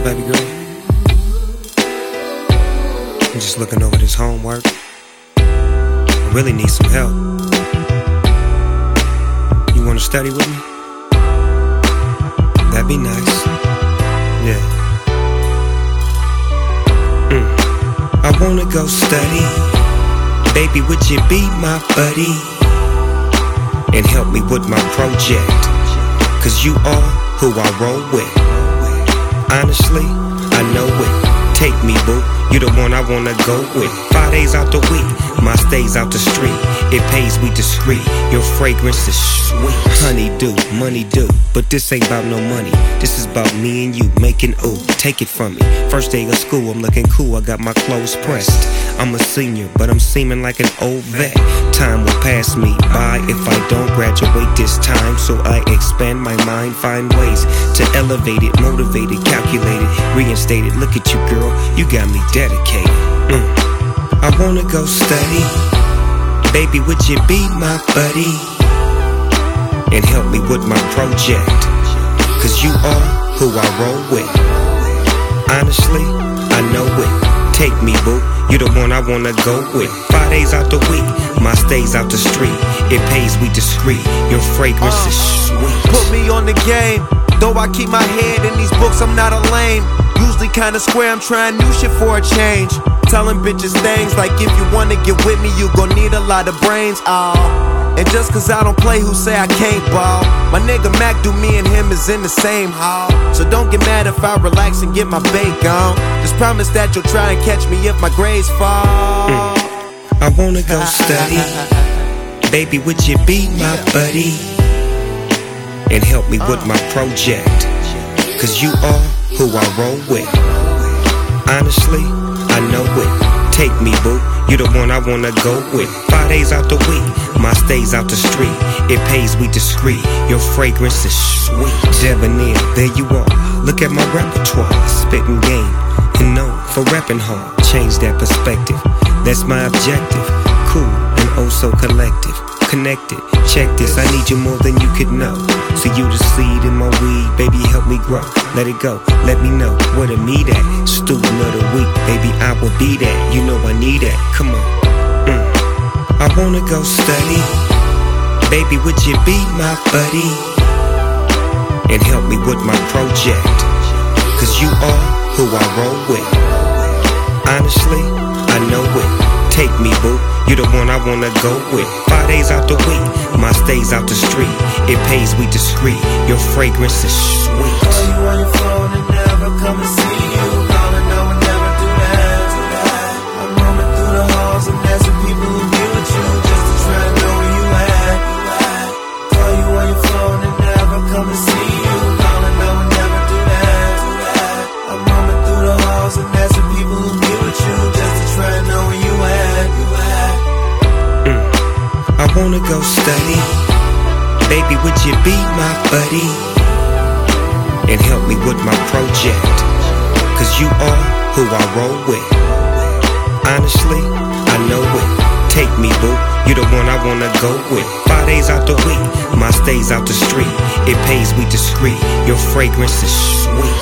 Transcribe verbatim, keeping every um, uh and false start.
baby girl? I'm just looking over this homework. I really need some help. You wanna study with me? That'd be nice. Yeah. Mm. I wanna go study. Baby, would you be my buddy and help me with my project? Cause you are who I roll with. Honestly, I know it. Take me, boo, you the one I wanna go with. Five days out the week, my stays out the street. It pays we discreet, your fragrance is sweet. Honey do, money do, but this ain't about no money. This is about me and you making ooh, take it from me. First day of school, I'm looking cool, I got my clothes pressed. I'm a senior, but I'm seeming like an old vet. Time will pass me by if I don't graduate this time. So I expand my mind, find ways to elevate it, motivate it, calculate it, reinstate it. Look at you, girl, you got me dedicated. Mm. I wanna go study. Baby, would you be my buddy and help me with my project? Cause you are who I roll with. Honestly, I know it. Take me, boo, you the one I wanna go with. Five days out the week, my stays out the street. It pays we discreet, your fragrance uh, is sweet. Put me on the game, though I keep my head in these books, I'm not a lame. Usually kinda square, I'm trying new shit for a change. Telling bitches things like if you wanna get with me, you gon' need a lot of brains, oh. And just cause I don't play, who say I can't ball? My nigga Mac do, me and him is in the same hall. So don't get mad if I relax and get my bait gone. Just promise that you'll try and catch me if my grades fall. mm. I wanna go study. Baby, would you be my buddy and help me with my project? Cause you are who I roll with. Honestly, I know it. Take me, boo, you the one I wanna go with. Five days out the week, my stays out the street. It pays we discreet, your fragrance is sweet. Debonair, there you are, look at my repertoire. Spitting game, and known for repping hard. Change that perspective, that's my objective. Cool and oh so collective. Connected, check this, I need you more than you could know. So you the seed in my weed, baby, help me grow. Let it go, let me know where to meet at. Student of the week, baby, I will be that. You know I need that, come on. mm. I wanna go study. Baby, would you be my buddy and help me with my project? Cause you are who I roll with. Honestly, I know it. Take me, boo, you the one I wanna go with. Five days out the week, my stays out the street. It pays we discreet, your fragrance is sweet. Call you on your phone and never come and see you. Calling, I would never do that. I'm roaming through the halls and asking people who be with you just to try and know where you at. Call you on your phone and never come and see you. Calling, I would never do that. I'm roaming through the halls and asking people who be with you just to try and know where you at. I wanna go study. Baby, would you be my buddy and help me with my project? Cause you are who I roll with. Honestly, I know it. Take me, boo, you the one I wanna go with. Five days out the week, my stays out the street. It pays we discreet, your fragrance is sweet.